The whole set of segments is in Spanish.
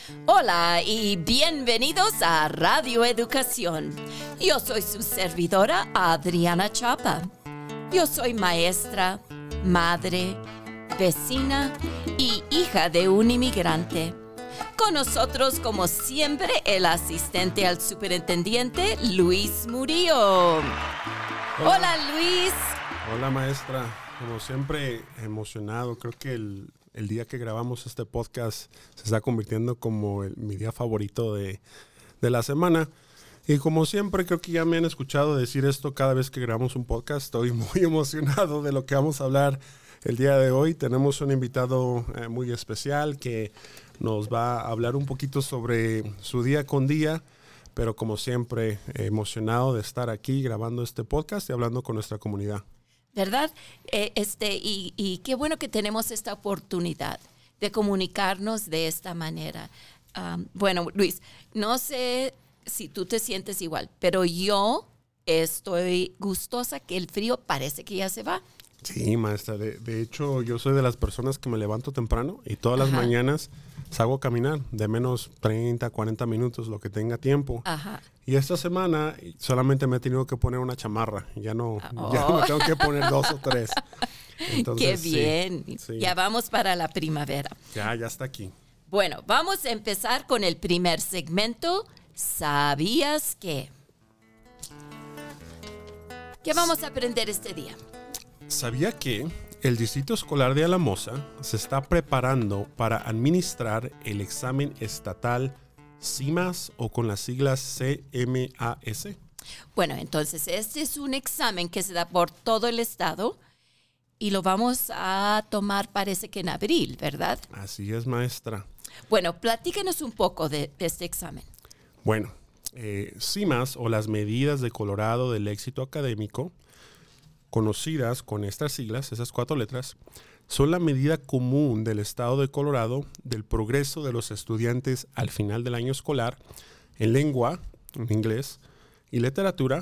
Hola y bienvenidos a Radio Educación. Yo soy su servidora Adriana Chapa. Yo soy maestra, madre, vecina y hija de un inmigrante. Con nosotros, como siempre, el asistente al superintendente, Luis Murillo. Hola, Luis. Hola, maestra. Como siempre, emocionado. Creo que el día que grabamos este podcast se está convirtiendo como mi día favorito de la semana. Y como siempre, creo que ya me han escuchado decir esto cada vez que grabamos un podcast. Estoy muy emocionado de lo que vamos a hablar el día de hoy. Tenemos un invitado muy especial que nos va a hablar un poquito sobre su día con día. Pero como siempre, emocionado de estar aquí grabando este podcast y hablando con nuestra comunidad. ¿Verdad? Y qué bueno que tenemos esta oportunidad de comunicarnos de esta manera. Bueno, Luis, no sé si tú te sientes igual, pero yo estoy gustosa que el frío parece que ya se va. Sí, maestra. De hecho, yo soy de las personas que me levanto temprano y todas las mañanas salgo a caminar de menos 30, 40 minutos, lo que tenga tiempo. Ajá. Y esta semana solamente me he tenido que poner una chamarra. Ya no me tengo que poner 2 o 3. Entonces, ¡qué bien! Sí. Ya vamos para la primavera. Ya está aquí. Bueno, vamos a empezar con el primer segmento. ¿Sabías qué? ¿Qué vamos a aprender este día? ¿Sabía que el Distrito Escolar de Alamosa se está preparando para administrar el examen estatal CIMAS o con las siglas CMAS? Bueno, entonces este es un examen que se da por todo el estado y lo vamos a tomar parece que en abril, ¿verdad? Así es, maestra. Bueno, platícanos un poco de este examen. Bueno, CIMAS o las medidas de Colorado del éxito académico, conocidas con estas siglas, esas 4 letras, son la medida común del estado de Colorado del progreso de los estudiantes al final del año escolar en lengua, en inglés, y literatura,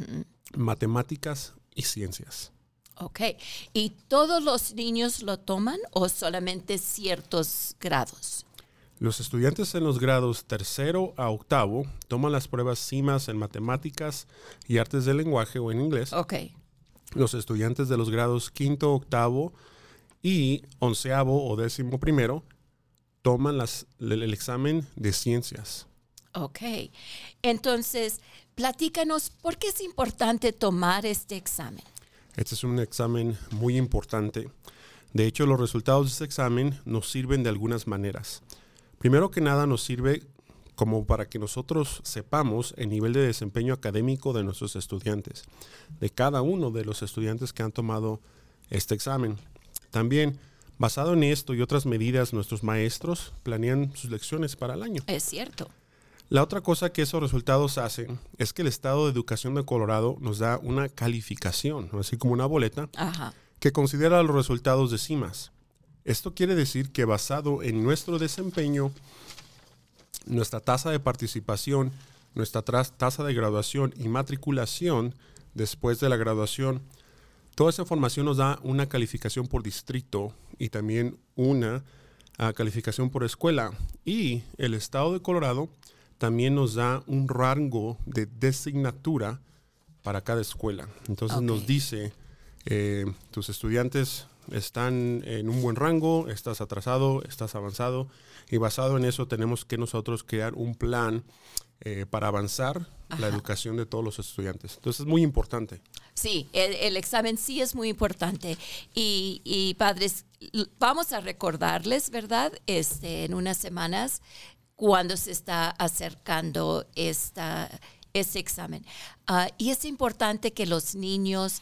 matemáticas y ciencias. Ok. ¿Y todos los niños lo toman o solamente ciertos grados? Los estudiantes en los grados 3º a 8º toman las pruebas CIMAS en matemáticas y artes del lenguaje o en inglés. Ok. Los estudiantes de los grados 5º, 8º y 11º o 11º toman el examen de ciencias. Ok. Entonces, platícanos, ¿por qué es importante tomar este examen? Este es un examen muy importante. De hecho, los resultados de este examen nos sirven de algunas maneras. Primero que nada, nos sirve como para que nosotros sepamos el nivel de desempeño académico de nuestros estudiantes, de cada uno de los estudiantes que han tomado este examen. También, basado en esto y otras medidas, nuestros maestros planean sus lecciones para el año. Es cierto. La otra cosa que esos resultados hacen es que el Estado de Educación de Colorado nos da una calificación, así como una boleta, que considera los resultados de CIMAS. Esto quiere decir que basado en nuestro desempeño, nuestra tasa de participación, nuestra tasa de graduación y matriculación después de la graduación, toda esa información nos da una calificación por distrito y también una calificación por escuela. Y el estado de Colorado también nos da un rango de designatura para cada escuela. Entonces nos dice, tus estudiantes están en un buen rango, estás atrasado, estás avanzado, y basado en eso tenemos que nosotros crear un plan para avanzar la educación de todos los estudiantes. Entonces es muy importante. Sí, el examen sí es muy importante y padres, vamos a recordarles, ¿verdad? En unas semanas cuando se está acercando ese examen. Y es importante que los niños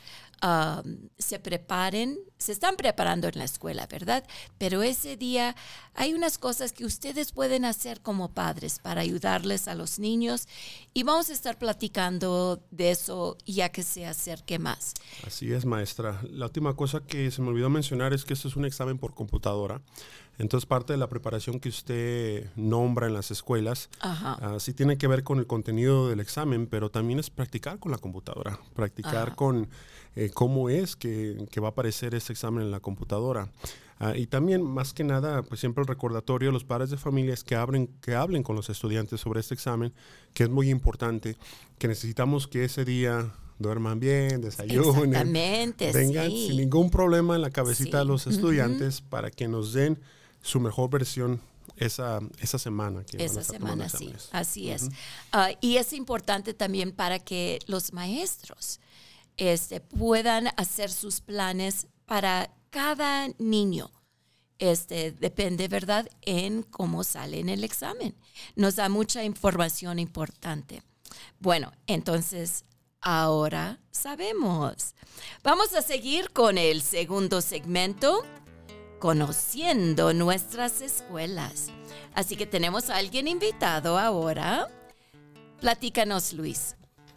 se preparen, se están preparando en la escuela, ¿verdad? Pero ese día hay unas cosas que ustedes pueden hacer como padres para ayudarles a los niños y vamos a estar platicando de eso ya que se acerque más. Así es, maestra. La última cosa que se me olvidó mencionar es que esto es un examen por computadora. Entonces, parte de la preparación que usted nombra en las escuelas, sí tiene que ver con el contenido del examen, pero también es practicar con la computadora, practicar con cómo es que va a aparecer ese examen en la computadora. Y también, más que nada, pues siempre el recordatorio a los padres de familia es que hablen con los estudiantes sobre este examen, que es muy importante, que necesitamos que ese día duerman bien, desayunen, vengan sin ningún problema en la cabecita de los estudiantes para que nos den su mejor versión esa semana. Esa semana, sí, así es. Y es importante también para que los maestros puedan hacer sus planes para cada niño. Depende, ¿verdad?, en cómo sale en el examen. Nos da mucha información importante. Bueno, entonces, ahora sabemos. Vamos a seguir con el segundo segmento, conociendo nuestras escuelas. Así que tenemos a alguien invitado ahora. Platícanos, Luis.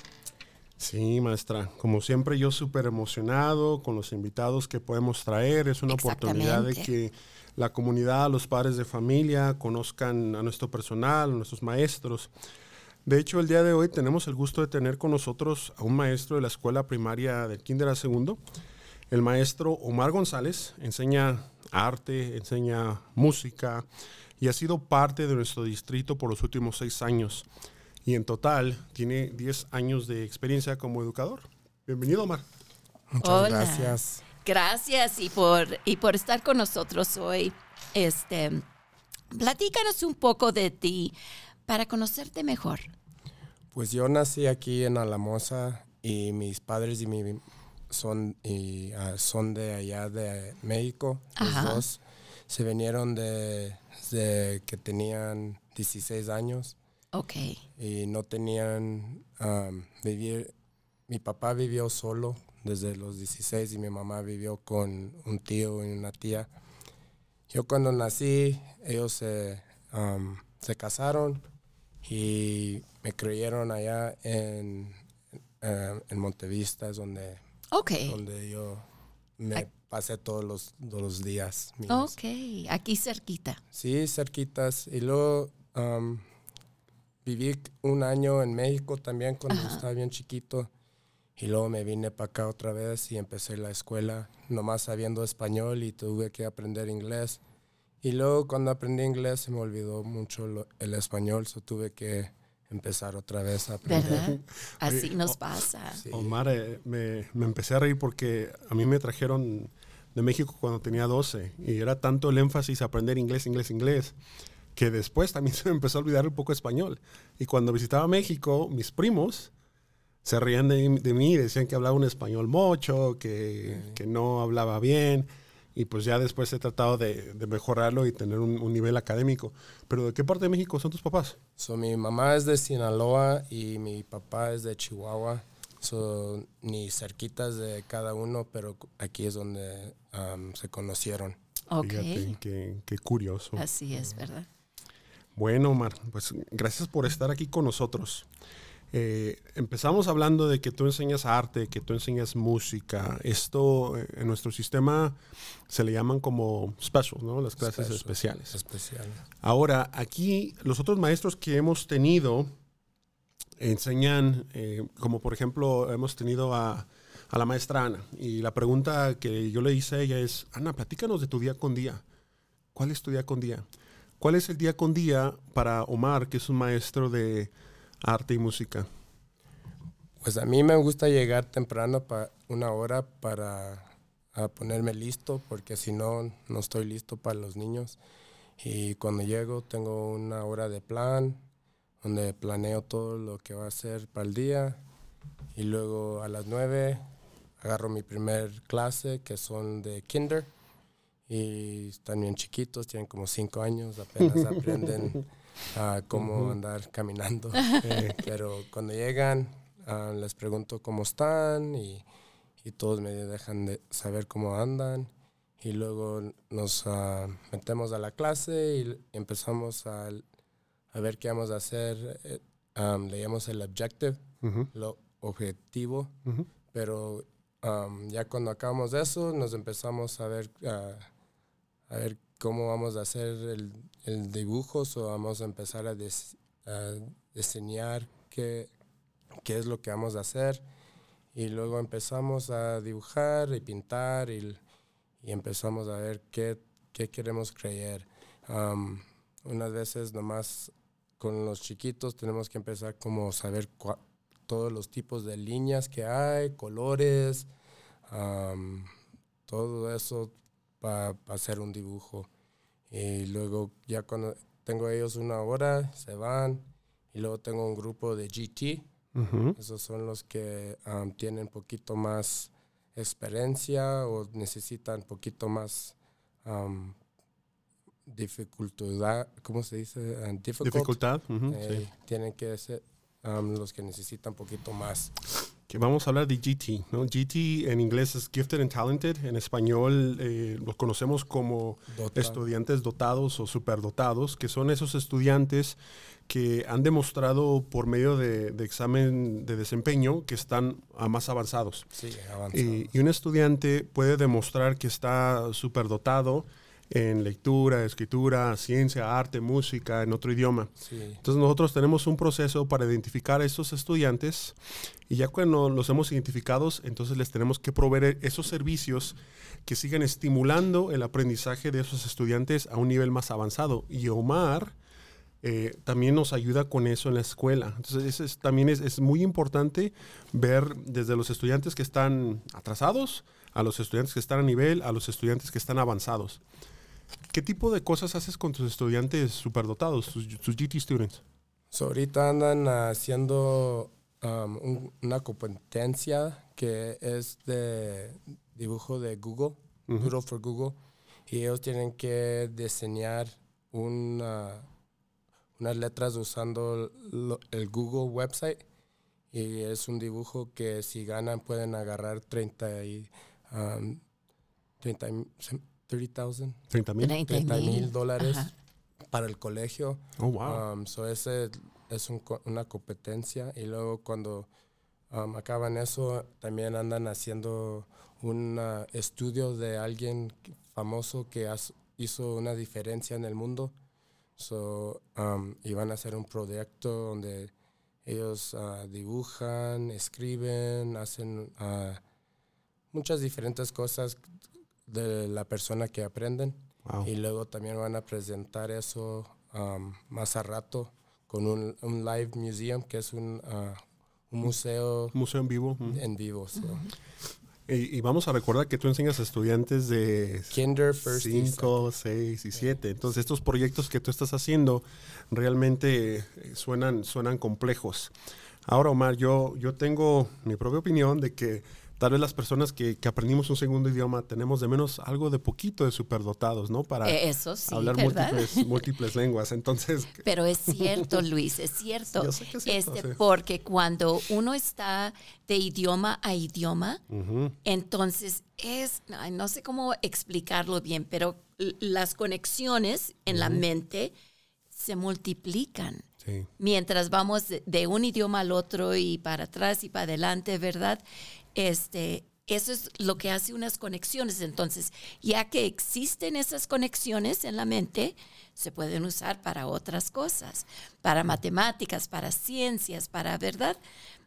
Sí, maestra. Como siempre, yo súper emocionado con los invitados que podemos traer. Es una oportunidad de que la comunidad, los padres de familia, conozcan a nuestro personal, a nuestros maestros. De hecho, el día de hoy tenemos el gusto de tener con nosotros a un maestro de la escuela primaria del kinder a segundo. El maestro Omar González enseña arte, enseña música y ha sido parte de nuestro distrito por los últimos 6 años. Y en total tiene 10 años de experiencia como educador. Bienvenido, Omar. Muchas gracias. Gracias y por estar con nosotros hoy. Platícanos un poco de ti para conocerte mejor. Pues yo nací aquí en Alamosa y mis padres son de allá de México. Los dos se vinieron desde que tenían 16 años. Okay. Y no tenían mi papá vivió solo desde los 16 y mi mamá vivió con un tío y una tía. Yo cuando nací, ellos se casaron y me creyeron allá en Montevista, es donde yo me pasé todos los días míos. Ok, aquí cerquita. Sí, cerquitas. Y luego viví un año en México también cuando estaba bien chiquito. Y luego me vine para acá otra vez y empecé la escuela nomás sabiendo español y tuve que aprender inglés. Y luego cuando aprendí inglés se me olvidó mucho el español, so tuve que empezar otra vez a aprender. ¿Verdad? Así nos pasa. Sí. Omar, me empecé a reír porque a mí me trajeron de México cuando tenía 12 y era tanto el énfasis a aprender inglés, que después también se me empezó a olvidar un poco español. Y cuando visitaba México, mis primos se reían de mí, decían que hablaba un español mocho, que no hablaba bien. Y pues ya después he tratado de mejorarlo y tener un nivel académico. ¿Pero de qué parte de México son tus papás? Mi mamá es de Sinaloa y mi papá es de Chihuahua. Ni cerquitas de cada uno, pero aquí es donde se conocieron. Okay. Fíjate, qué curioso. Así es, ¿verdad? Bueno, Omar, pues gracias por estar aquí con nosotros. Empezamos hablando de que tú enseñas arte, que tú enseñas música. Esto en nuestro sistema se le llaman como special, ¿no? Las clases especiales. Ahora, aquí los otros maestros que hemos tenido enseñan, como por ejemplo hemos tenido a la maestra Ana. Y la pregunta que yo le hice a ella es, Ana, platícanos de tu día con día. ¿Cuál es tu día con día? ¿Cuál es el día con día para Omar, que es un maestro de arte y música? Pues a mí me gusta llegar temprano una hora para ponerme listo, porque si no, no estoy listo para los niños. Y cuando llego tengo una hora de plan, donde planeo todo lo que va a hacer para el día. Y luego a las 9 agarro mi primer clase, que son de kinder. Y están bien chiquitos, tienen como 5 años, apenas aprenden cómo andar caminando. Pero cuando llegan, les pregunto cómo están y todos me dejan de saber cómo andan. Y luego nos metemos a la clase y empezamos a ver qué vamos a hacer. Leíamos el objective, lo objetivo, pero ya cuando acabamos de eso nos empezamos a ver cómo vamos a hacer el dibujo, o vamos a empezar a diseñar qué es lo que vamos a hacer. Y luego empezamos a dibujar y pintar y empezamos a ver qué queremos creer. Unas veces nomás con los chiquitos tenemos que empezar como saber todos los tipos de líneas que hay, colores, todo eso para hacer un dibujo. Y luego ya cuando tengo ellos una hora, se van. Y luego tengo un grupo de GT. Uh-huh. Esos son los que tienen un poquito más experiencia o necesitan un poquito más dificultad. ¿Cómo se dice? Dificultad. Uh-huh, sí. Tienen que ser los que necesitan un poquito más. Que vamos a hablar de GT, ¿no? GT en inglés es Gifted and Talented. En español los conocemos como estudiantes dotados o superdotados, que son esos estudiantes que han demostrado por medio de examen de desempeño que están más avanzados. Sí, avanzados. Y un estudiante puede demostrar que está superdotado en lectura, escritura, ciencia, arte, música, en otro idioma. Sí. Entonces nosotros tenemos un proceso para identificar a estos estudiantes y ya cuando los hemos identificados, entonces les tenemos que proveer esos servicios que sigan estimulando el aprendizaje de esos estudiantes a un nivel más avanzado. Y Omar también nos ayuda con eso en la escuela. Entonces también es muy importante ver desde los estudiantes que están atrasados, a los estudiantes que están a nivel, a los estudiantes que están avanzados. ¿Qué tipo de cosas haces con tus estudiantes superdotados, tus GT students? So, ahorita andan haciendo una competencia que es de dibujo de Google, uh-huh. Doodle for Google, y ellos tienen que diseñar unas letras usando el Google website, y es un dibujo que si ganan pueden agarrar $30,000 para el colegio. Oh, wow. So ese es una competencia, y luego cuando acaban eso también andan haciendo un estudio de alguien famoso que hizo una diferencia en el mundo. So, y van a hacer un proyecto donde ellos dibujan, escriben, hacen muchas diferentes cosas de la persona que aprenden. Wow. Y luego también van a presentar eso más a rato con un live museum, que es un museo. Museo en vivo. En vivo. So. Y vamos a recordar que tú enseñas a estudiantes de Kinder, First 5, 6 y 7. Entonces estos proyectos que tú estás haciendo realmente suenan complejos. Ahora, Omar, yo tengo mi propia opinión de que tal vez las personas que aprendimos un segundo idioma tenemos de menos algo de poquito de superdotados, ¿no? Para eso sí, hablar múltiples lenguas. Entonces, pero es cierto, Luis, es cierto. Yo sé que es cierto, sí. Porque cuando uno está de idioma a idioma, uh-huh. Entonces no sé cómo explicarlo bien, pero las conexiones en uh-huh. la mente se multiplican. Sí. Mientras vamos de un idioma al otro y para atrás y para adelante, ¿verdad? Eso es lo que hace unas conexiones. Entonces, ya que existen esas conexiones en la mente, se pueden usar para otras cosas, para matemáticas, para ciencias, para, ¿verdad?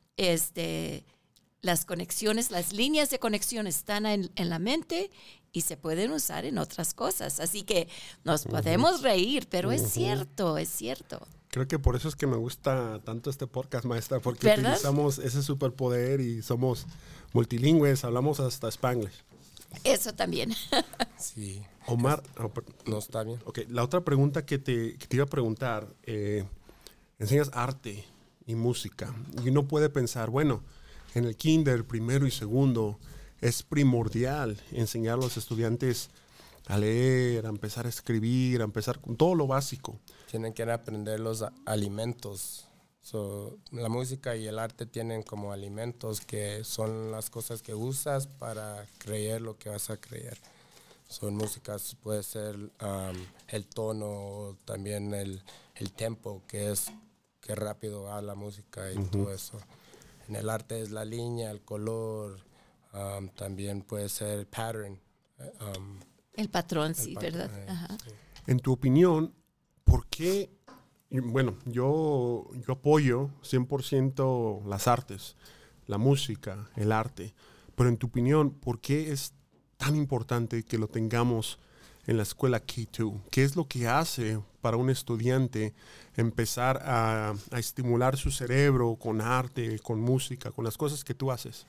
Las conexiones, las líneas de conexión están en la mente y se pueden usar en otras cosas. Así que nos uh-huh. podemos reír, pero uh-huh. es cierto. Creo que por eso es que me gusta tanto este podcast, maestra, porque ¿verdad? Utilizamos ese superpoder y somos multilingües, hablamos hasta Spanglish. Eso también. Sí. Omar, no está bien. Okay, la otra pregunta que te iba a preguntar, enseñas arte y música, y uno puede pensar, bueno, en el kinder, primero y segundo, es primordial enseñar a los estudiantes a leer, a empezar a escribir, a empezar con todo lo básico. Tienen que aprender los alimentos. La música y el arte tienen como alimentos que son las cosas que usas para creer lo que vas a creer. En músicas puede ser el tono, también el tempo, que rápido va la música y uh-huh. todo eso. En el arte es la línea, el color, también puede ser pattern. El patrón, sí, ¿verdad? Ajá. Sí. En tu opinión, ¿por qué? Bueno, yo apoyo 100% las artes, la música, el arte, pero en tu opinión, ¿por qué es tan importante que lo tengamos en la escuela K2? ¿Qué es lo que hace para un estudiante empezar a estimular su cerebro con arte, con música, con las cosas que tú haces?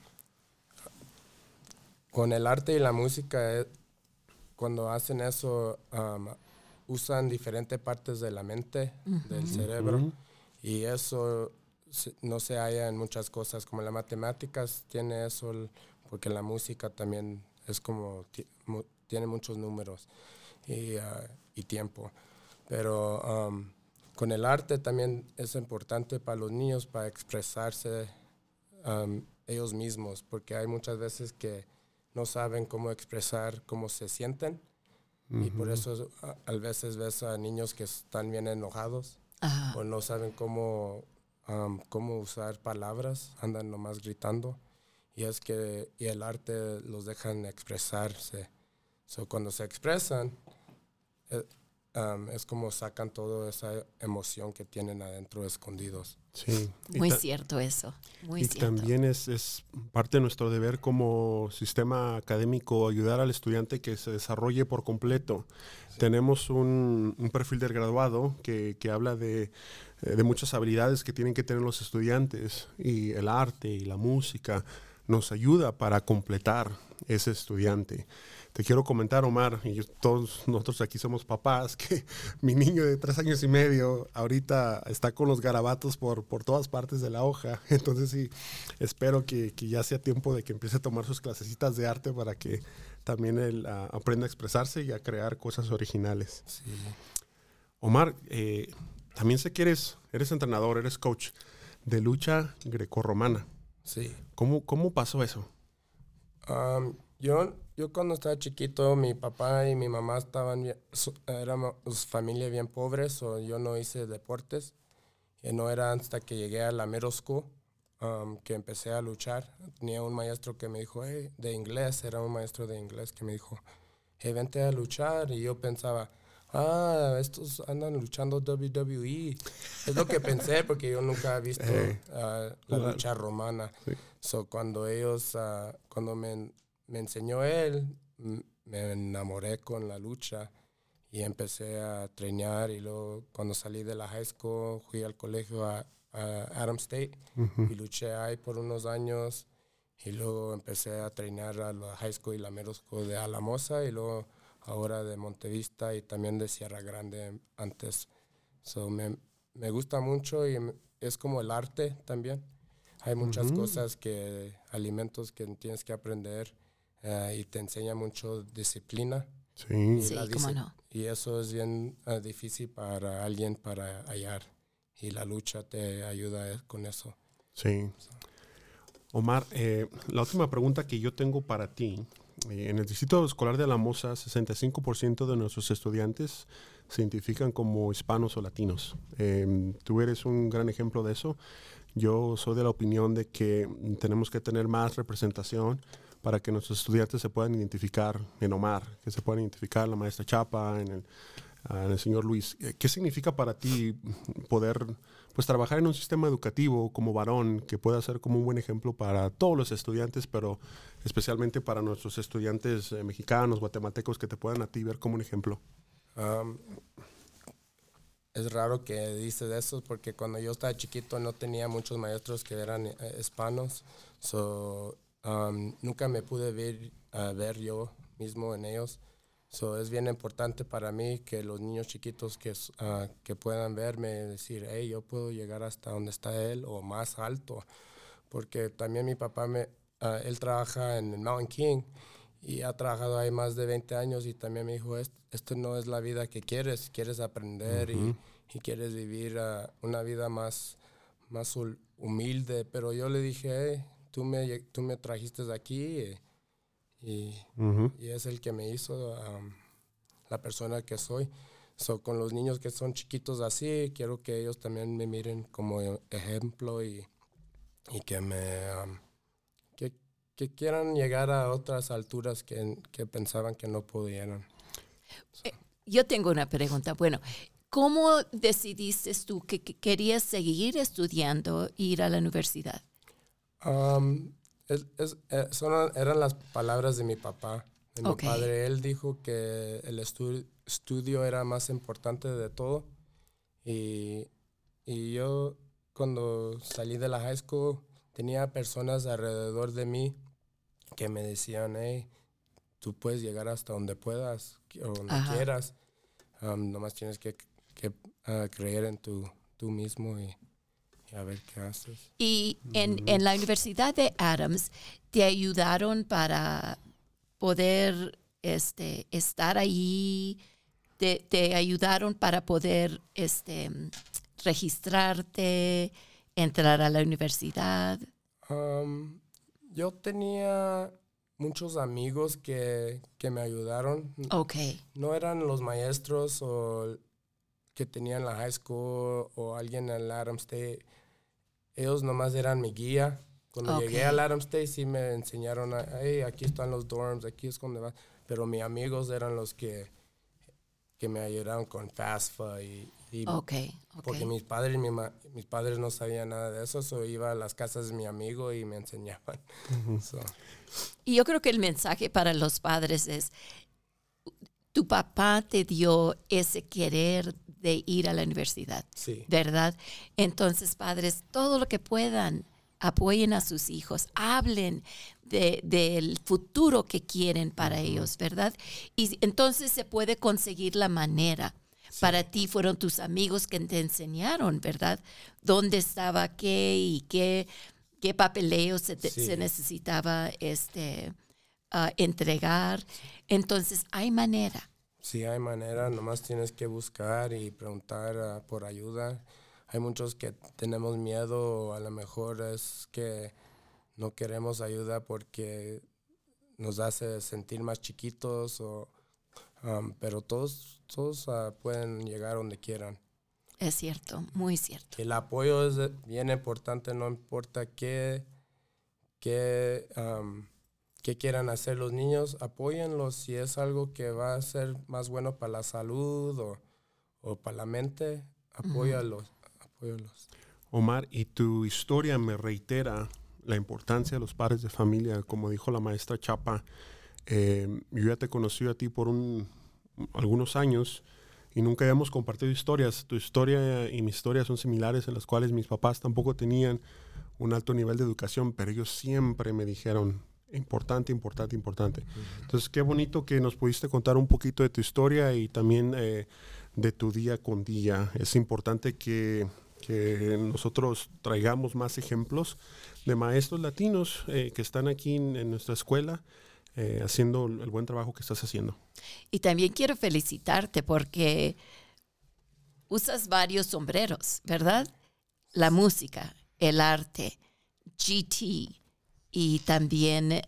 Con el arte y la música, cuando hacen eso, usan diferentes partes de la mente, del cerebro, y eso no se halla en muchas cosas, como las matemáticas tiene eso, porque la música también es como, tiene muchos números y tiempo. Pero con el arte también es importante para los niños, para expresarse ellos mismos, porque hay muchas veces que no saben cómo expresar cómo se sienten. Y por eso a veces ves a niños que están bien enojados o no saben cómo usar palabras, andan nomás gritando. Y el arte los dejan expresarse. Cuando se expresan, es como sacan toda esa emoción que tienen adentro escondidos. Sí. Muy cierto eso, muy cierto. También es parte de nuestro deber como sistema académico ayudar al estudiante que se desarrolle por completo. Sí. Tenemos un perfil del graduado que habla de muchas habilidades que tienen que tener los estudiantes, y el arte y la música nos ayuda para completar ese estudiante. Te quiero comentar, Omar, y todos nosotros aquí somos papás, que mi niño de 3 años y medio ahorita está con los garabatos por todas partes de la hoja. Entonces sí, espero que ya sea tiempo de que empiece a tomar sus clasecitas de arte para que también él aprenda a expresarse y a crear cosas originales. Sí. Omar, también sé que eres entrenador, eres coach de lucha grecorromana. Sí. ¿Cómo pasó eso? Yo cuando estaba chiquito, mi papá y mi mamá éramos familia bien pobres, yo no hice deportes. Y no era hasta que llegué a la middle school que empecé a luchar. Tenía un maestro que me dijo, de inglés, era un maestro de inglés que me dijo, vente a luchar. Y yo pensaba, estos andan luchando WWE. Es lo que pensé, porque yo nunca he visto la lucha romana. Sí. Cuando me enseñó él, me enamoré con la lucha y empecé a entrenar. Y luego cuando salí de la high school fui al colegio a Adams State y luché ahí por unos años. Y luego empecé a entrenar a la high school y la middle school de Alamosa, y luego ahora de Montevista y también de Sierra Grande antes. Me gusta mucho, y es como el arte también. Hay muchas cosas alimentos que tienes que aprender y te enseña mucho disciplina. Sí, cómo no. Y eso es bien difícil para alguien para hallar. Y la lucha te ayuda con eso. Sí. Omar, la última pregunta que yo tengo para ti. En el Distrito Escolar de Alamosa, 65% de nuestros estudiantes se identifican como hispanos o latinos. Tú eres un gran ejemplo de eso. Yo soy de la opinión de que tenemos que tener más representación para que nuestros estudiantes se puedan identificar en Omar, que se puedan identificar en la maestra Chapa, en el señor Luis. ¿Qué significa para ti poder trabajar en un sistema educativo como varón que pueda ser como un buen ejemplo para todos los estudiantes, pero especialmente para nuestros estudiantes mexicanos, guatemaltecos, que te puedan a ti ver como un ejemplo? Es raro que dices eso, porque cuando yo estaba chiquito no tenía muchos maestros que eran hispanos. Nunca me pude ver yo mismo en ellos. Es bien importante para mí que los niños chiquitos que puedan verme, decir, yo puedo llegar hasta donde está él o más alto. Porque también mi papá, él trabaja en el Mountain King y ha trabajado ahí más de 20 años, y también me dijo, esto no es la vida que quieres aprender y quieres vivir una vida más humilde. Pero yo le dije, tú me trajiste de aquí y es el que me hizo la persona que soy. Con los niños que son chiquitos así, quiero que ellos también me miren como ejemplo y que que quieran llegar a otras alturas que pensaban que no pudieran. Yo tengo una pregunta. Bueno, ¿cómo decidiste tú que querías seguir estudiando e ir a la universidad? Eran las palabras de mi papá, de mi padre. Él dijo que el estudio era más importante de todo. Y yo, cuando salí de la high school, tenía personas alrededor de mí que me decían, hey, tú puedes llegar hasta donde puedas o donde quieras. Nomás tienes que creer en tú mismo y a ver qué haces. Y en la Universidad de Adams, ¿te ayudaron para poder estar ahí? ¿Te ayudaron para poder registrarte, entrar a la universidad? Yo tenía muchos amigos que me ayudaron. No eran los maestros o que tenían la high school o alguien en la Adams State. Ellos nomás eran mi guía. Cuando llegué al Adams State sí me enseñaron, hey, aquí están los dorms, aquí es donde vas. Pero mis amigos eran los que me ayudaron con FAFSA y porque mis padres no sabían nada de eso, so iba a las casas de mi amigo y me enseñaban. Y yo creo que el mensaje para los padres es, tu papá te dio ese querer de ir a la universidad, ¿verdad? Entonces, padres, todo lo que puedan, apoyen a sus hijos, hablen del futuro que quieren para ellos, ¿verdad? Y entonces se puede conseguir la manera. Para ti fueron tus amigos que te enseñaron, ¿verdad? Dónde estaba qué y qué papeleo se necesitaba entregar. Entonces, hay manera. Sí, hay manera. Nomás tienes que buscar y preguntar por ayuda. Hay muchos que tenemos miedo, a lo mejor es que no queremos ayuda porque nos hace sentir más chiquitos, pero todos pueden llegar donde quieran. Es cierto, muy cierto. El apoyo es bien importante, no importa qué quieran hacer los niños, apóyenlos si es algo que va a ser más bueno para la salud o para la mente, apóyalos. Omar, y tu historia me reitera la importancia de los padres de familia, como dijo la maestra Chapa. Yo ya te conocí a ti por algunos años y nunca habíamos compartido historias. Tu historia y mi historia son similares, en las cuales mis papás tampoco tenían un alto nivel de educación, pero ellos siempre me dijeron, importante. Entonces, qué bonito que nos pudiste contar un poquito de tu historia y también de tu día con día. Es importante que nosotros traigamos más ejemplos de maestros latinos que están aquí en nuestra escuela haciendo el buen trabajo que estás haciendo. Y también quiero felicitarte porque usas varios sombreros, ¿verdad? La música, el arte, GT y también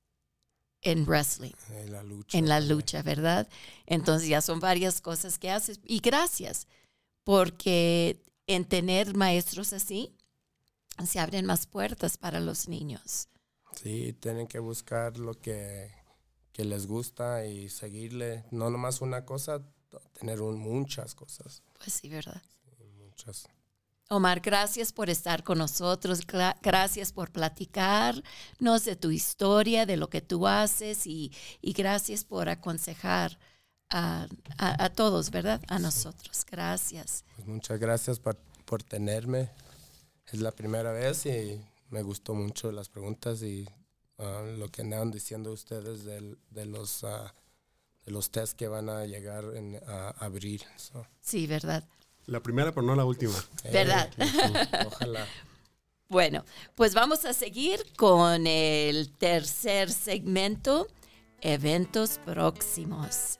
en wrestling. En la lucha, ¿verdad? Entonces ya son varias cosas que haces. Y gracias, porque en tener maestros así, se abren más puertas para los niños. Sí, tienen que buscar lo que les gusta y seguirle. No nomás una cosa, tener muchas cosas. Pues sí, ¿verdad? Sí, muchas. Omar, gracias por estar con nosotros. Gracias por platicarnos de tu historia, de lo que tú haces y gracias por aconsejar a todos, ¿verdad? A nosotros. Gracias. Pues muchas gracias por tenerme. Es la primera vez y me gustó mucho las preguntas y lo que andaban diciendo ustedes de los test que van a llegar a abril. Sí, ¿verdad? La primera, pero no la última. ¿Verdad? Ojalá. Bueno, pues vamos a seguir con el tercer segmento, eventos próximos.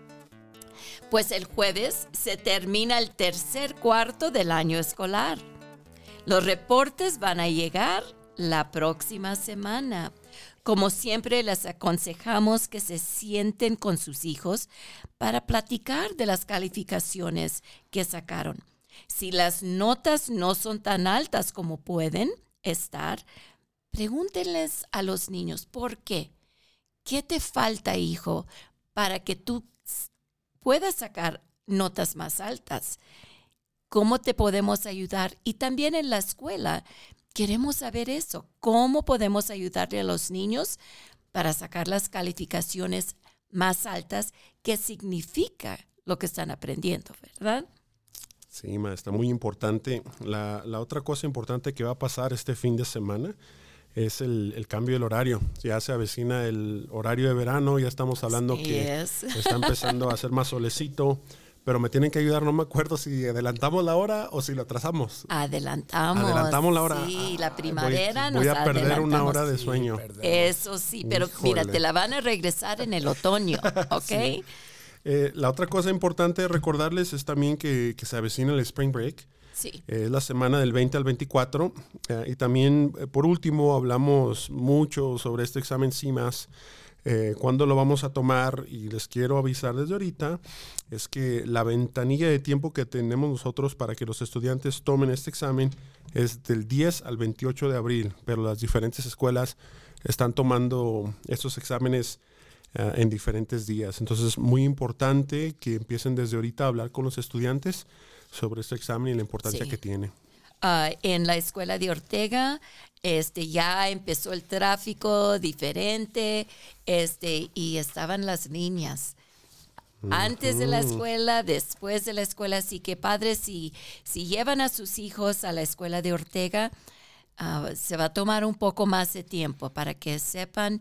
Pues el jueves se termina el tercer cuarto del año escolar. Los reportes van a llegar la próxima semana. Como siempre, les aconsejamos que se sienten con sus hijos para platicar de las calificaciones que sacaron. Si las notas no son tan altas como pueden estar, pregúntenles a los niños, ¿por qué? ¿Qué te falta, hijo, para que tú puedas sacar notas más altas. ¿Cómo te podemos ayudar? Y también en la escuela queremos saber eso. ¿Cómo podemos ayudarle a los niños para sacar las calificaciones más altas? ¿Qué significa lo que están aprendiendo, verdad? Sí, maestra, muy importante. La otra cosa importante que va a pasar este fin de semana es el cambio del horario. Ya se avecina el horario de verano, ya estamos hablando que está empezando a hacer más solecito, pero me tienen que ayudar, no me acuerdo si adelantamos la hora o si lo atrasamos. Adelantamos la hora. Sí, la primavera voy a perder una hora de sueño. Eso sí, pero mira, te la van a regresar en el otoño, ¿ok? Sí. La otra cosa importante de recordarles es también que se avecina el Spring Break. Sí. Es la semana del 20 al 24. Y también, por último, hablamos mucho sobre este examen CIMAS, cuándo lo vamos a tomar, y les quiero avisar desde ahorita, es que la ventanilla de tiempo que tenemos nosotros para que los estudiantes tomen este examen es del 10 al 28 de abril, pero las diferentes escuelas están tomando estos exámenes en diferentes días. Entonces es muy importante que empiecen desde ahorita a hablar con los estudiantes sobre este examen y la importancia que tiene. En la escuela de Ortega ya empezó el tráfico diferente y estaban las niñas antes de la escuela, después de la escuela. Así que padres, si llevan a sus hijos a la escuela de Ortega, se va a tomar un poco más de tiempo para que sepan.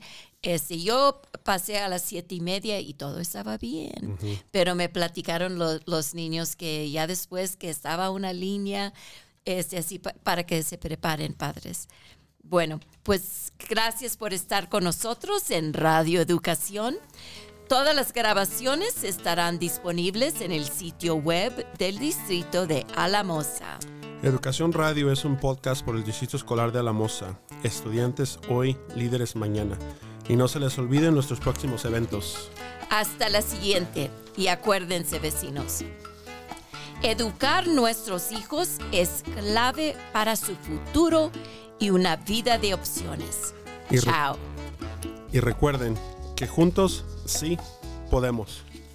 Yo pasé a las 7:30 y todo estaba bien, pero me platicaron los niños que ya después que estaba una línea, así para que se preparen, padres. Bueno, pues gracias por estar con nosotros en Radio Educación. Todas las grabaciones estarán disponibles en el sitio web del Distrito de Alamosa. Educación Radio es un podcast por el Distrito Escolar de Alamosa. Estudiantes hoy, líderes mañana. Y no se les olviden nuestros próximos eventos. Hasta la siguiente. Y acuérdense, vecinos, educar nuestros hijos es clave para su futuro y una vida de opciones. Chao. Y recuerden que juntos sí podemos.